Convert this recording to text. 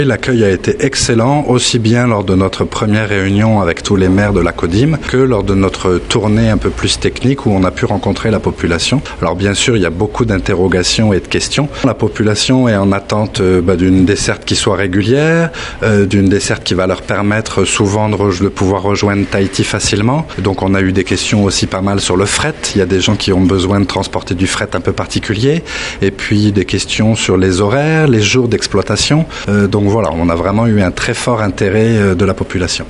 L'accueil a été excellent, aussi bien lors de notre première réunion avec tous les maires de la CODIM que lors de notre tournée un peu plus technique où on a pu rencontrer la population. Alors bien sûr, il y a beaucoup d'interrogations et de questions. La population est en attente d'une desserte qui soit régulière, d'une desserte qui va leur permettre souvent de pouvoir rejoindre Tahiti facilement. Donc on a eu des questions aussi pas mal sur le fret. Il y a des gens qui ont besoin de transporter du fret un peu particulier. Et puis des questions sur les horaires, les jours d'exploitation. Donc voilà, on a vraiment eu un très fort intérêt de la population.